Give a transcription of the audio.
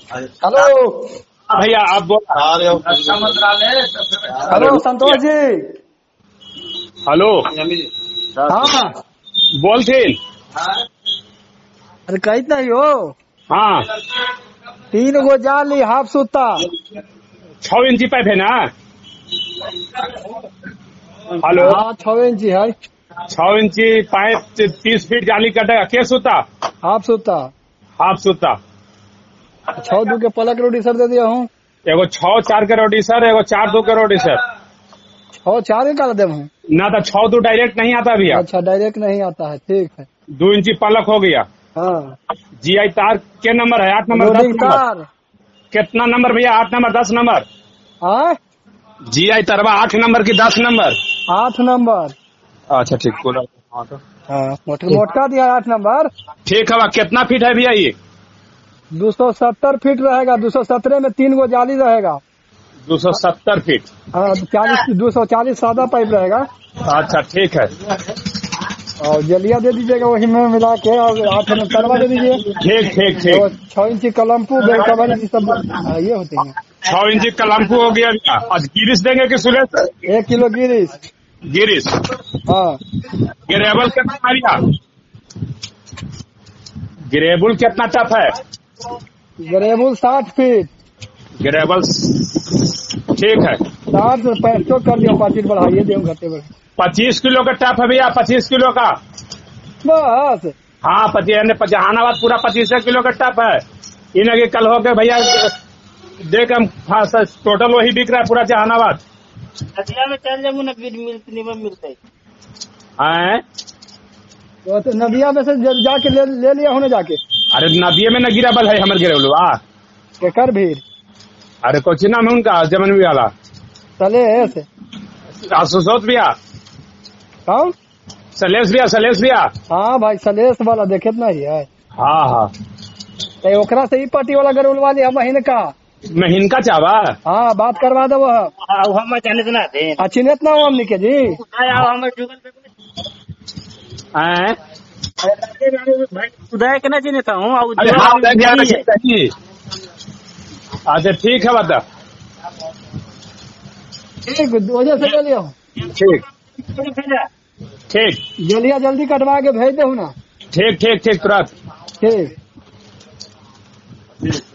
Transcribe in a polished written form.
Hello भैया आप बोल। हेलो संतोष जी। हेलो हाँ बोलते। अरे कहत नहीं हो। हाँ 3 गो जाली हाफ सूता 6 इंची पाइप है ना। हेलो हाँ 6 इंची है 6 इंची पाइप 30 फीट जाली कटेगा के सूता हाफ सूता। हाफ सूता 6 2 के पलक रोटी सर दे दिया हूँ। एगो 6 4 के रोटी सर एगो 4 2 के रोटी सर 6 4 का दे हूँ। ना तो 6 2 डायरेक्ट नहीं आता भैया। अच्छा डायरेक्ट नहीं आता है ठीक है। 2 इंची पलक हो गया। हाँ जीआई तार के नंबर है 8 नंबर 10 लोडिंग नंबर तार। कितना नंबर भैया 8 नंबर 10 नंबर हाँ जीआई तरवा 8 नंबर की 10 नंबर। 8 नंबर। अच्छा ठीक बोला। हाँ तो हाँ मोटका दिया 8 नंबर। ठीक है कितना फीट है भैया ये 270 फीट रहेगा। 217 में 3 गो जाली रहेगा। 270 फीट। हाँ 240 सादा पाइप रहेगा। अच्छा ठीक है और जलिया दे दीजिएगा वही में मिला के और 8 नंबर तरवा दे दीजिए। ठीक ठीक ठीक 6 इंची कलम्पू बेल कवर सब ये होते हैं। 6 इंची कलम्पू हो गया भैया। आज गिरिश देंगे कि सुरेश 1 किलो गिरीश। गिरिश हाँ ग्रेबल कितना मारिया ग्रेबुल कितना टफ है गरेबुल 60 फीट। ग्रेबल ठीक है 60 से 65 कर दिया 5 बढ़ाइए दे घटे बढ़े 25 किलो का टफ है भैया 25 किलो का। बस। हाँ 25 जहानाबाद पूरा 25 किलो का टफ है। इन्हें कल हो गए भैया देख हम टोटल वही बिक रहा है पूरा जहानाबाद। नदिया में चल जाऊँ ना मिलते हैं तो नदिया में से जाके ले लिया होने जाके। अरे नदिये में न गिरा बल है हमारे गिरे केकर भीड़। अरे कोची नाम है उनका जमनवी वाला सलेश। सुसोत भैया कौन सलेश भैया। हाँ भाई सलेश वाला देखे नहीं है। हाँ हाँ तो ओकरा से ही पार्टी वाला गरुल वाली हम महीने का महीन का चावा। हाँ बात करवा दो हम जाने देना थे अच्छी नेत ना हो हमने के जी। हम जुगल हैं भाई उदय के ना चिन्ह था हूँ। अरे हाँ अच्छा ठीक है बता ठीक वजह से ले लिया हूँ। ठीक ठीक जलिया जल्दी कटवा के भेज दे ना। ठीक ठीक ठीक तुरंत ठीक।